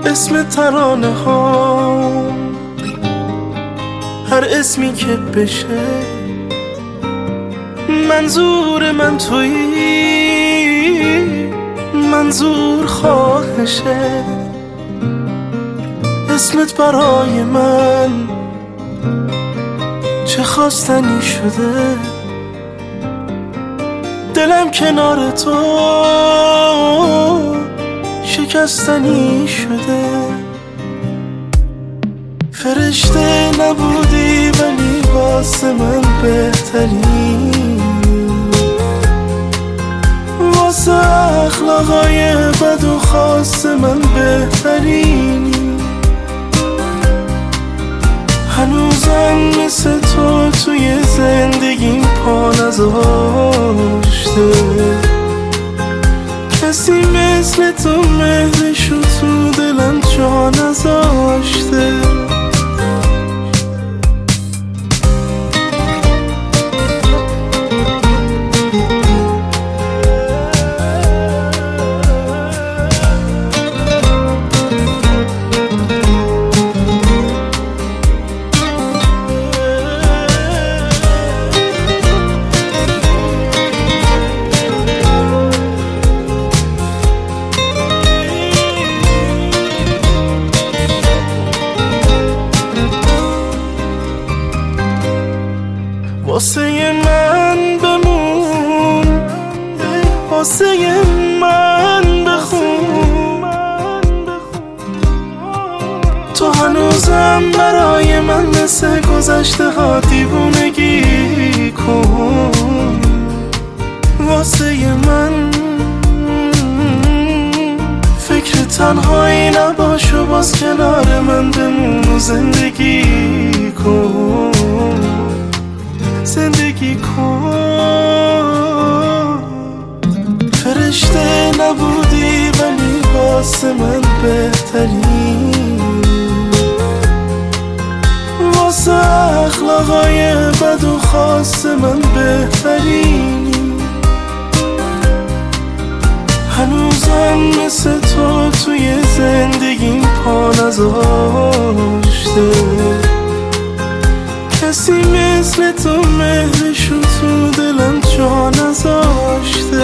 اسم ترانه ها، هر اسمی که بشه منظور من تویی، منظور خواهشه. اسمت برای من چه خواستنی شده، دلم کنار تو شکستنی شده. فرشته نبودی ولی واسه من بهتری، واسه اخلاقای بد و خاص من بهترینی. هنوزم مثل تو توی زندگیم پا نذاشته، کسی مثل تو مهرشو تو دلم جا نذاشته. واسه من بمون، واسه من بخون، تو هنوزم برای من مثل گذشته ها دیوونگی کن. واسه من فکر تنهایی نباش و باز کنار من بمون و زندگی کن، زندگی کن. فرشته نبودی ولی واسه من بهتری، واسه اخلاقای بد و خاص من بهترینی. هنوزم مثل تو توی زندگیم پا نذاشته، کسی مثل تو مهرشو تو دلم جا نذاشته.